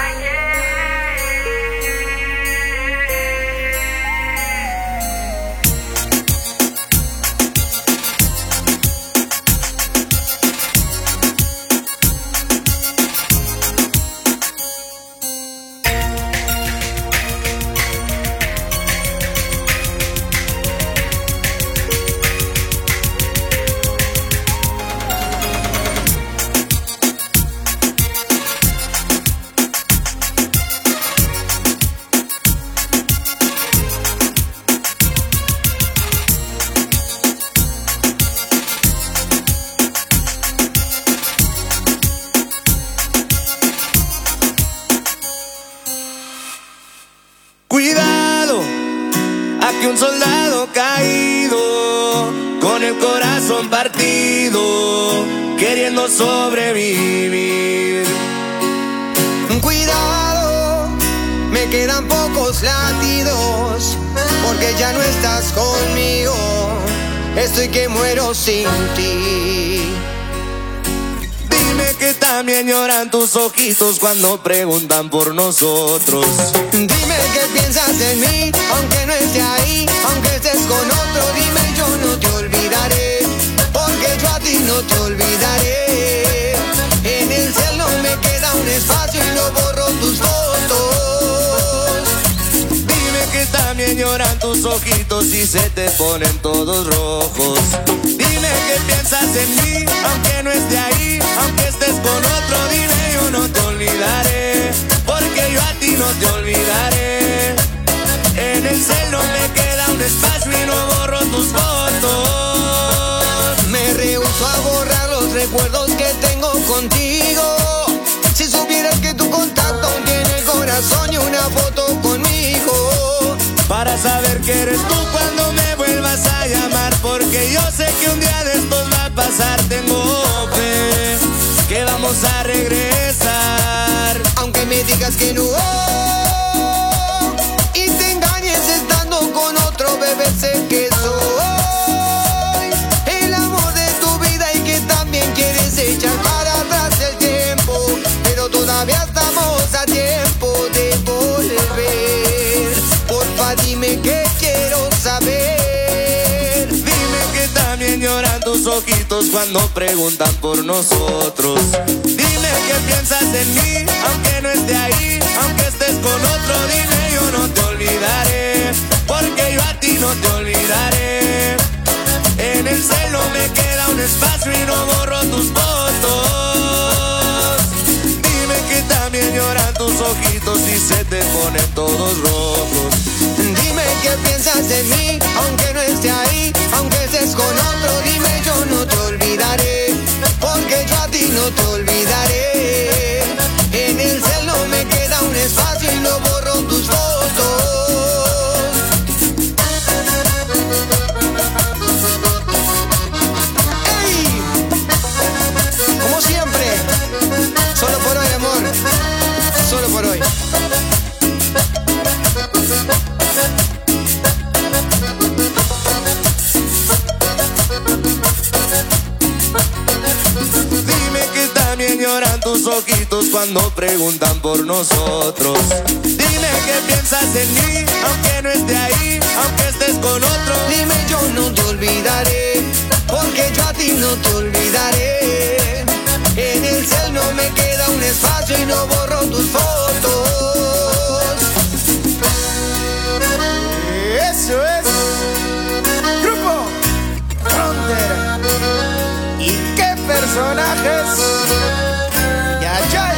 Cuidado, aquí un soldado caído, con el corazón partido, queriendo sobrevivir. Cuidado, me quedan pocos latidos, porque ya no estás conmigo, estoy que muero sin ti. Dime que también lloran tus ojitos cuando preguntan por nosotros. Dime que piensas en mí, aunque no esté ahí, aunque estés con otro. Dime, yo no te olvidaré, porque yo a ti no te olvidaré. En el cielo me queda un espacio y no borro tus fotos. Dime que también lloran tus ojitos y se te ponen todos rojos. Dime que piensas en mí, aunque no esté ahí, aunque estés con otro. Dime, yo no te olvidaré, porque yo a ti no te olvidaré. En el cielo me queda un espacio y no borro tus fotos. Me rehúso a borrar los recuerdos que tengo contigo. Si supieras que tu contacto aún tiene el corazón y una foto conmigo, para saber que eres tú cuando me vuelvas a llamar, porque yo sé que un día de estos va a pasar. Tengo fe que vamos a regresar, aunque me digas que no, y te engañes estando con otro, bebé, sé que soy el amor de tu vida y que también quieres echar para atrás el tiempo, pero todavía estamos a tiempo de volver. Porfa, dime que quiero saber. Dime que también lloran tus ojitos cuando preguntan por nosotros. Dime que piensas en mí, aunque no esté ahí, aunque estés con otro. Dime, yo no te olvidaré, porque yo a ti no te olvidaré. En el cielo me queda un espacio y no borro tus fotos. Dime que también lloran tus ojitos y se te ponen todos rojos. Dime que piensas en mí, aunque no esté ahí, aunque estés con otro. Dime, yo no te olvidaré, porque yo a ti no te olvidaré. En el cielo me queda un espacio y no borro tus fotos. ¡Ey! Como siempre, solo por hoy, amor, solo por hoy. Dime que también lloran tus tus ojitos cuando preguntan por nosotros. Dime qué piensas de mí, aunque no esté ahí, aunque estés con otro. Dime, yo no te olvidaré, porque yo a ti no te olvidaré. En el cel no me queda un espacio y no borro tus fotos. Eso es Grupo Frontera. ¿Y qué personajes? Ya, ya.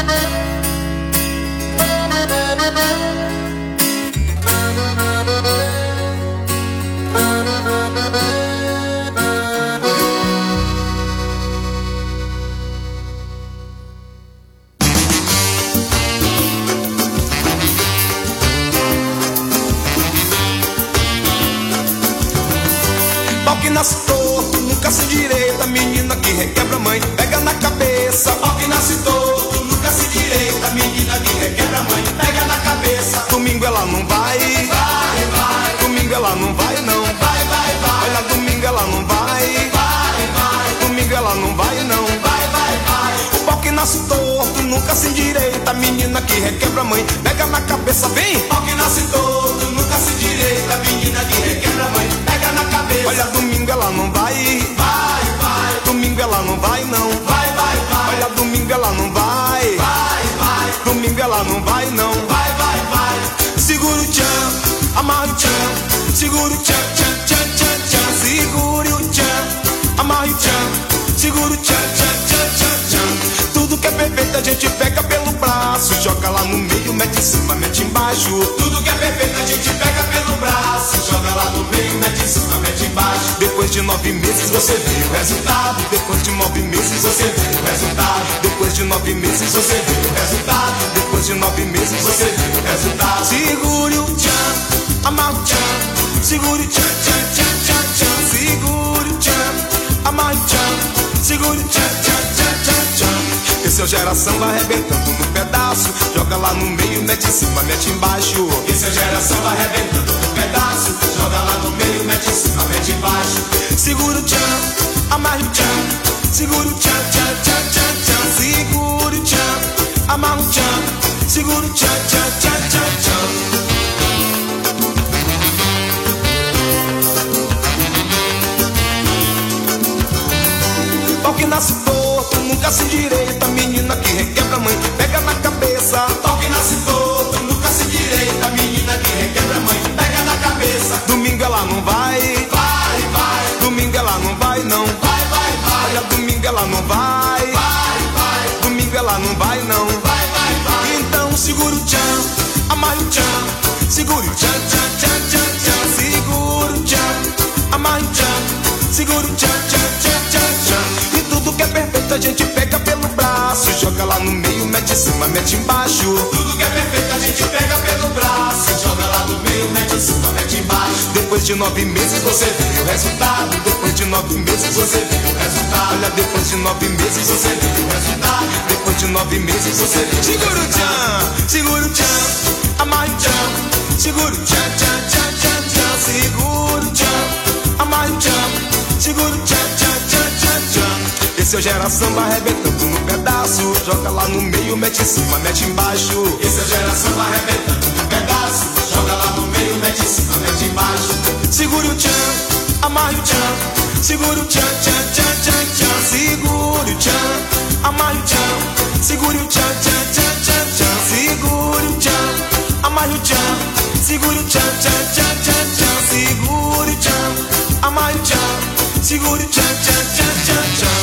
Pau que nasce torto, nunca se direita. Menina que requebra a mãe, pega na cabeça. Pau que nasce torto, nunca se direita. Menina que requebra a mãe, pega na cabeça. Domingo ela não vai, vai, vai. Domingo ela não vai, não. Vai, vai, vai. Olha, domingo ela não vai, vai, vai. Domingo ela não vai, não. Vai, vai, vai. O pau que nasce torto, nunca se endireita. Menina que requebra a mãe, pega na cabeça, vem. Pau que nasce torto, nunca se endireita. Menina que requebra a mãe, pega na cabeça. Olha, domingo ela não vai, vai, vai. Domingo ela não vai, não. Vai, vai, vai. Olha, domingo ela não vai, vai, vai. Domingo ela não vai, não. Vai, vai, vai. Segura o tchan, amarra o tchan. Segura o tchan, tchan, tchan, tchan, tchan. Segura o tchan, amarra o tchan. Segura o tchan, tchan, tchan, tchan, tchan. Tudo que é perfeito a gente pega pelo braço. Joga lá no meio, mete em cima, mete embaixo. Tudo que é perfeito a gente pega pelo braço. Joga lá no meio, mete em cima, mete embaixo. Depois de nove meses você vê o resultado. Depois de nove meses você vê o resultado. Depois de nove meses você vê o resultado. Depois de nove meses você vê o resultado. Segure o tchan, amarra o tchan. Segure o tchan, tchan, tchan, tchan, tchan. Segure o tchan, amarra o tchan. Segure o tchan, tchan, tchan, tchan, tchan. Esse é o geração arrebentando no pedaço. Joga lá no meio, mete em cima, mete embaixo. Esse é o geração arrebentando no pedaço. Joga lá no meio, mete em cima, mete embaixo. Segura o tchan, amarra o tchan. Segura o tchan, tchan, tchan, tchan, tchan. Segura o tchan, amarra o tchan. Segura o tchan, tchan, tchan, tchan, tchan. Pau que nasce torto, nunca se endireita. Menina que requebra a mãe, pega na cabeça. Pau que nasce torto, nunca se endireita. Menina que requebra a mãe, pega na cabeça. Domingo ela não vai, vai, vai. Domingo ela não vai, não. Vai, vai, vai. Olha, domingo ela não vai, vai, vai. Domingo ela não vai, não. Vai, vai, vai. Então segura o tchan, amarra o tchan. Segura o tchan, tchan, tchan, tchan, tchan. Segura o tchan, amarra o tchan. Segura o tchan, tchan, tchan, tchan, tchan. E tudo que é perfeito a gente pega pelo braço. Joga lá no meio, mete em cima, mete embaixo. Tudo que é perfeito a gente pega pelo braço. Joga lá no meio, mete em cima, mete embaixo. Depois de nove meses você vê o resultado. Depois de nove meses você vê o resultado. Olha, depois de nove meses você vê o resultado. Depois de nove meses você vê. Segura o tchan, segura o tchan, amarra o tchan. Segura o tchan, tchan, tchan, tchan, tchan. Segura o tchan, amarra o tchan. Segura o tchan, tchan, tchan, tchan, tchan. Esse é o geração arrebentando no pedaço. Joga lá no meio, mete em cima, mete embaixo. Esse é o geração arrebentando no pedaço. Joga lá no meio, mete em cima, mete embaixo. Segura o tchan, amarra o tchan. Segura o tchan, tchan, tchan, tchan, tchan. Segura o tchan, amarra o tchan. Segura o tchan, tchan, tchan, tchan, tchan. Segura o tchan, amarra o tchan. Segura o tchan, tchan, tchan, tchan, tchan. Segura o tchan, amarra o tchan. Segura o tchan, tchan, tchan, tchan, tchan.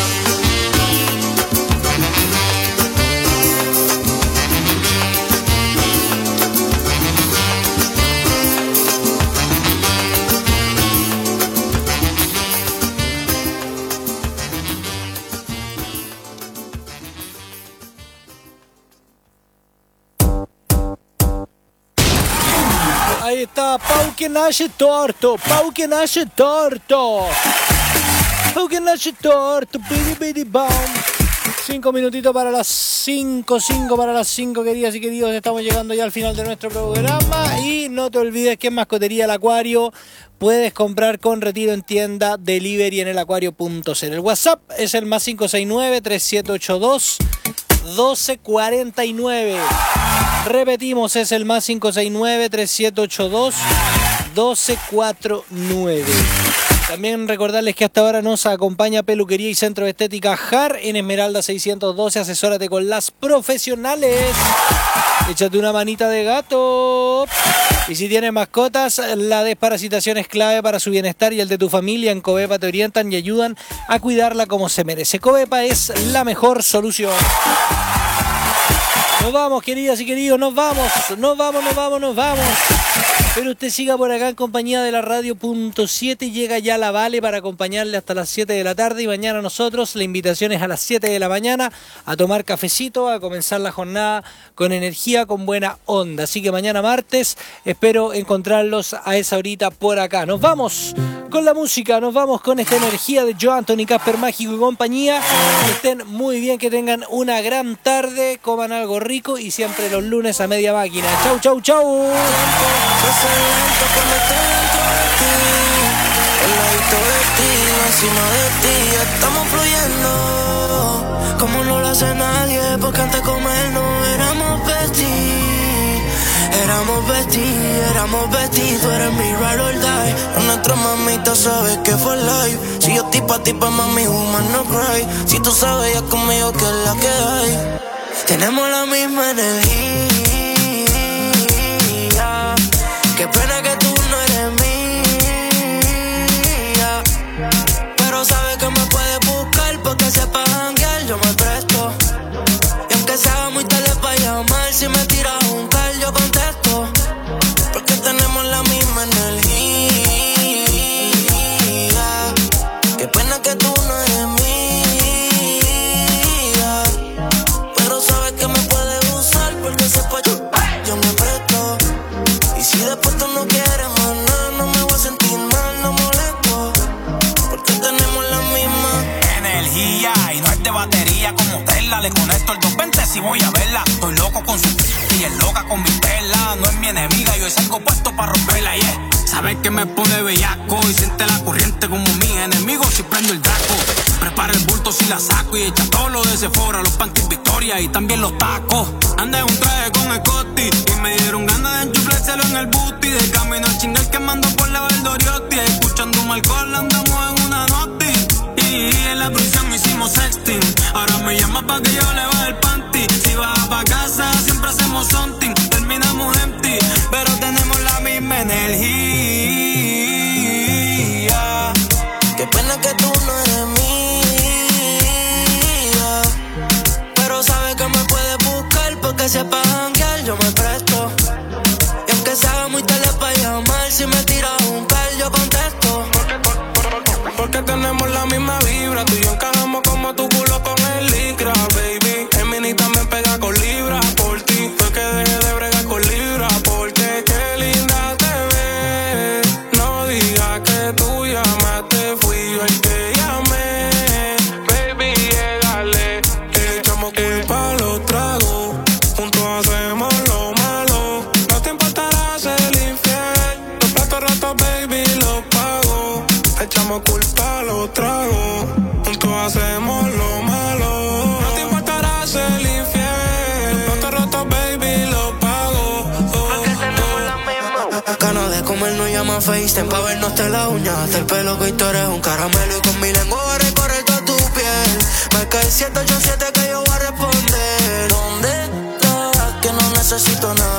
Ahí está, Pau que nace torto, Pau que nace torto. Pau que nace torto, bidi bidi bam. Cinco minutitos para las cinco, cinco para las cinco, queridas y queridos. Estamos llegando ya al final de nuestro programa. Y no te olvides que en Mascotería El Acuario puedes comprar con retiro en tienda, delivery en el acuario punto c l. El WhatsApp es el más cinco seis nueve, tres siete ocho dos, doce cuarenta y nueve. Repetimos, es el más cinco seis nueve, tres siete ocho dos, doce cuarenta y nueve. También recordarles que hasta ahora nos acompaña Peluquería y Centro de Estética J A R en Esmeralda seiscientos doce. Asesórate con las profesionales. Échate una manita de gato. Y si tienes mascotas, la desparasitación es clave para su bienestar y el de tu familia. En Covepa te orientan y ayudan a cuidarla como se merece. Covepa es la mejor solución. Nos vamos, queridas y queridos, nos vamos, nos vamos, nos vamos, nos vamos. Pero usted siga por acá en compañía de la Radio Punto siete. Llega ya la Vale para acompañarle hasta las siete de la tarde. Y mañana nosotros, la invitación es a las siete de la mañana a tomar cafecito, a comenzar la jornada con energía, con buena onda. Así que mañana martes espero encontrarlos a esa horita por acá. Nos vamos con la música, nos vamos con esta energía de Joe Anthony, Casper Mágico y compañía. Que estén muy bien, que tengan una gran tarde, coman algo rico y siempre los lunes a media máquina. Chau, chau, chau. Lento cuando estoy dentro de ti, al ladito de ti, encima de ti, estamos fluyendo como no lo hace nadie, porque antes de comer no éramos besties, éramos besties, éramos besties, tú eres mi ride or die, nuestra mamita sabe que fue live, si yo estoy pa' ti pa' mami, woman no cry, si tú sabes ya conmigo que es la que hay, tenemos la misma energía. Qué pena que tú no eres mía, pero sabes que me puedes buscar porque sepas janguear, yo me presto. Y aunque sea muy tarde para llamar, si me tiras un call yo contesto, porque tenemos la misma energía. Qué pena que tú no eres mía, pero sabes que me puedes usar porque sepas yo, yo me presto. Y si después tú no quieres más nada, no me voy a sentir mal, no molesto, porque tenemos la misma energía y no es de batería como Tesla. Le conecto el doscientos veinte si voy a verla. Estoy loco con su y es loca con mi tela. No es mi enemiga, yo es algo puesto para romperla, yeah. Sabes que me pone bellaco y siente la corriente como mi enemigo si prendo el draco. Prepara el bulto si la saco y echa todo lo de Sephora, los panties Victoria y también los tacos. Andé un traje con Scotty y me dieron ganas de enchuflárselo en el booty. De camino al chingal quemando por la Valdoriotti, escuchando un alcohol andamos en una noti. Y en la prisión hicimos sexting, ahora me llama pa' que yo le baje el panty. Si vas pa' casa siempre hacemos something, terminamos empty, pero tenemos la misma energía. Qué pena que tú no eres mía, pero sabes que me puedes buscar porque sepas janguear, yo me presto. Y aunque sea muy tarde para llamar, si me tiras un call yo contesto, porque, por, por, por, porque tenemos la misma vibra. Tú y yo encajamos como tu culo con el licra, baby. El mini también pega con libra. Por ti fue que dejé de bregar con libra, porque qué linda te ves. No digas que tú llamaste, fui yo el que llamé. Baby, llégale, que echamos culpa a los tragos, juntos hacemos lo malo. No te importará ser infiel, los platos rotos, baby, los pago. Echamos culpa a los tragos, juntos hacemos lo malo. No te importará ser infiel, los platos rotos, baby, los pago. Porque tenemos la misma. Ganas de comer no llama FaceTime pa' vernos hasta la uña, hasta el pelo que tú eres un caramelo. Y con mi lengua voy a recorrer toda tu piel. Marca el siete ocho siete que yo voy a responder. ¿Dónde estás? Que no necesito nada.